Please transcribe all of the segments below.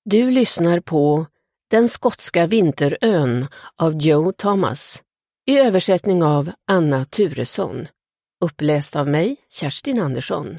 Du lyssnar på Den skotska vinterön av Joe Thomas i översättning av Anna Turesson, uppläst av mig, Kerstin Andersson.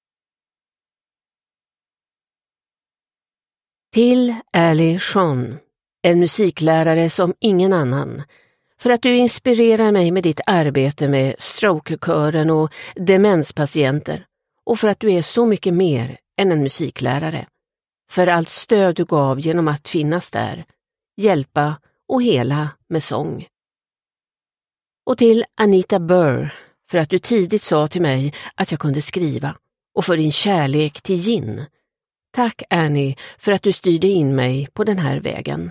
Till Ali Sean, en musiklärare som ingen annan, för att du inspirerar mig med ditt arbete med strokekören och demenspatienter och för att du är så mycket mer än en musiklärare. För allt stöd du gav genom att finnas där, hjälpa och hela med sång. Och till Anita Burr, för att du tidigt sa till mig att jag kunde skriva, och för din kärlek till gin. Tack Annie för att du styrde in mig på den här vägen.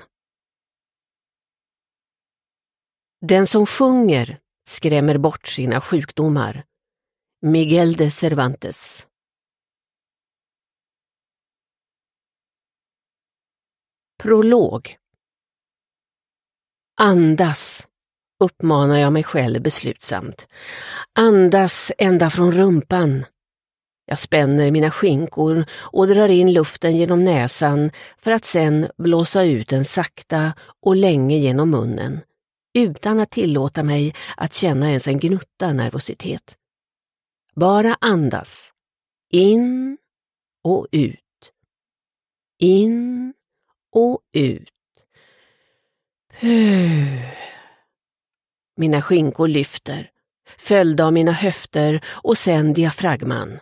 Den som sjunger skrämmer bort sina sjukdomar. Miguel de Cervantes. Prolog. Andas, uppmanar jag mig själv beslutsamt. Andas ända från rumpan. Jag spänner mina skinkor och drar in luften genom näsan för att sen blåsa ut den sakta och länge genom munnen, utan att tillåta mig att känna ens en gnutta nervositet. Bara andas. In och ut. In och ut. Mina skinkor lyfter, följda av mina höfter och sen diafragman.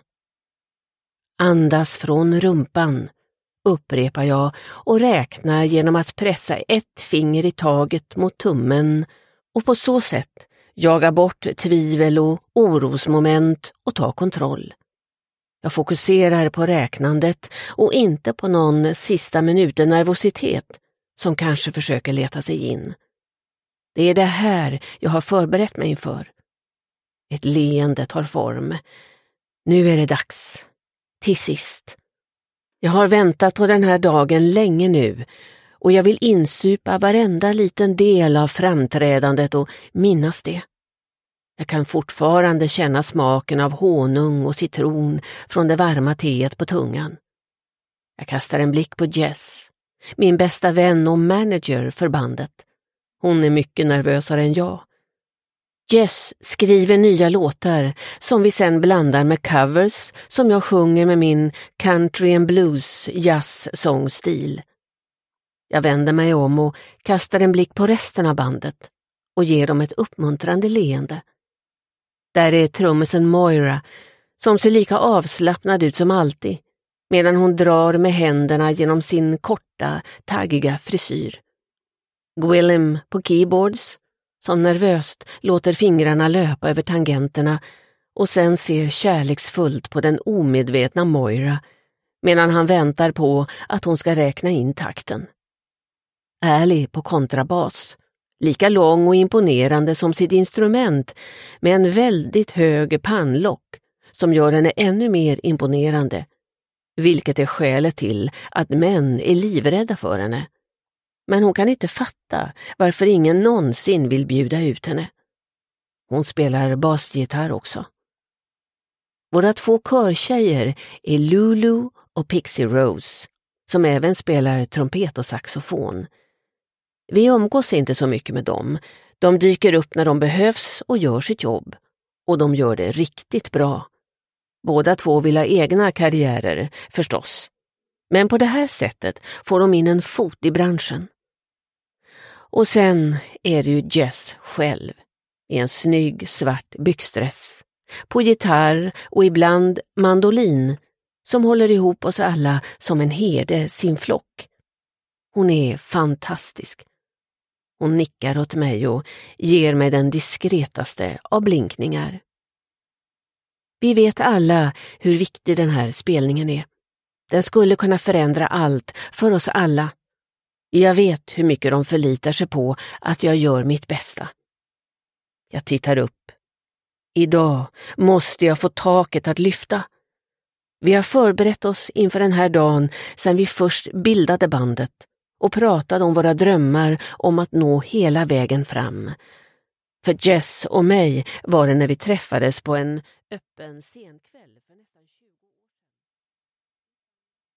Andas från rumpan, upprepar jag och räknar genom att pressa ett finger i taget mot tummen och på så sätt jaga bort tvivel och orosmoment och ta kontroll. Jag fokuserar på räknandet och inte på någon sista minuten nervositet som kanske försöker leta sig in. Det är det här jag har förberett mig inför. Ett leende tar form. Nu är det dags. Till sist. Jag har väntat på den här dagen länge nu och jag vill insupa varenda liten del av framträdandet och minnas det. Jag kan fortfarande känna smaken av honung och citron från det varma teet på tungan. Jag kastar en blick på Jess, min bästa vän och manager för bandet. Hon är mycket nervösare än jag. Jess skriver nya låtar som vi sen blandar med covers som jag sjunger med min country and blues jazz sångstil. Jag vänder mig om och kastar en blick på resten av bandet och ger dem ett uppmuntrande leende. Där är trummisen Moira som ser lika avslappnad ut som alltid medan hon drar med händerna genom sin korta, taggiga frisyr. Gwilym på keyboards som nervöst låter fingrarna löpa över tangenterna och sen ser kärleksfullt på den omedvetna Moira medan han väntar på att hon ska räkna in takten. Ali på kontrabas, lika lång och imponerande som sitt instrument med en väldigt hög pannlock som gör henne ännu mer imponerande, vilket är skälet till att män är livrädda för henne. Men hon kan inte fatta varför ingen någonsin vill bjuda ut henne. Hon spelar basgitarr också. Våra två körtjejer är Lulu och Pixie Rose, som även spelar trumpet och saxofon. Vi umgås inte så mycket med dem. De dyker upp när de behövs och gör sitt jobb. Och de gör det riktigt bra. Båda två vill ha egna karriärer, förstås. Men på det här sättet får de in en fot i branschen. Och sen är det ju Jess själv, i en snygg svart byxdress, på gitarr och ibland mandolin, som håller ihop oss alla som en herde sin flock. Hon är fantastisk. Hon nickar åt mig och ger mig den diskretaste av blinkningar. Vi vet alla hur viktig den här spelningen är. Den skulle kunna förändra allt för oss alla. Jag vet hur mycket de förlitar sig på att jag gör mitt bästa. Jag tittar upp. Idag måste jag få taket att lyfta. Vi har förberett oss inför den här dagen sedan vi först bildade bandet och pratade om våra drömmar om att nå hela vägen fram. För Jess och mig var det när vi träffades på en öppen scenkväll för nästan